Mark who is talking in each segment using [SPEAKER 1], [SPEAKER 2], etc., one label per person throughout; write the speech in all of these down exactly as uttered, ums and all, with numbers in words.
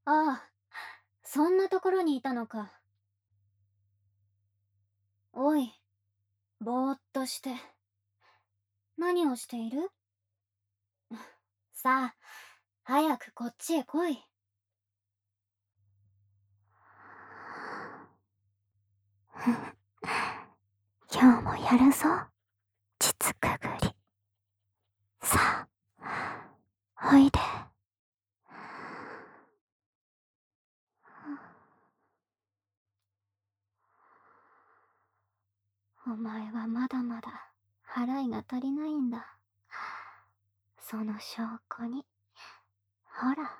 [SPEAKER 1] ああ、そんなところにいたのか。おい、ぼーっとして。何をしている？さあ、早くこっちへ来い。
[SPEAKER 2] 今日もやるぞ、膣くぐり。さあ、おいで。
[SPEAKER 1] お前はまだまだ払いが足りないんだ。その証拠に、ほら。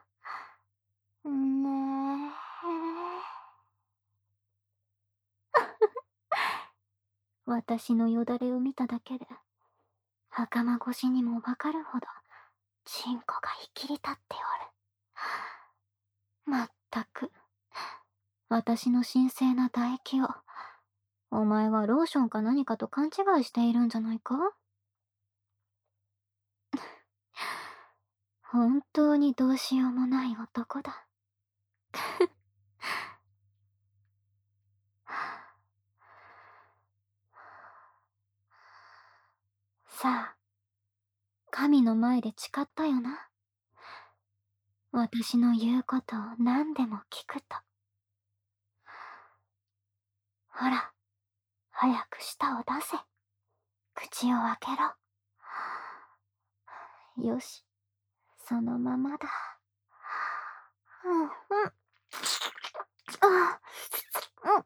[SPEAKER 1] ねえ。私のよだれを見ただけで、袴越しにもわかるほど、チンコがいきり立っておる。まったく、私の神聖な唾液を、お前はローションか何かと勘違いしているんじゃないか？本当にどうしようもない男だ。さあ、神の前で誓ったよな。私の言うことを何でも聞くと。ほら、早く舌を出せ。口を開けろ。よし、そのままだ。うん、うん。あ、うん。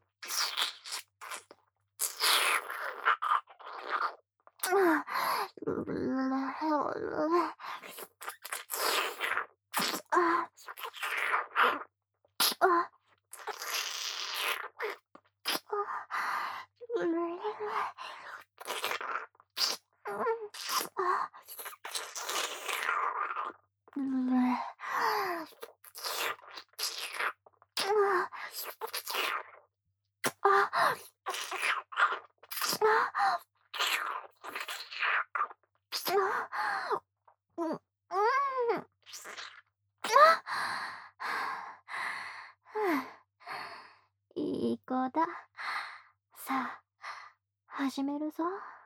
[SPEAKER 1] いい子だ。さあ、始めるぞ。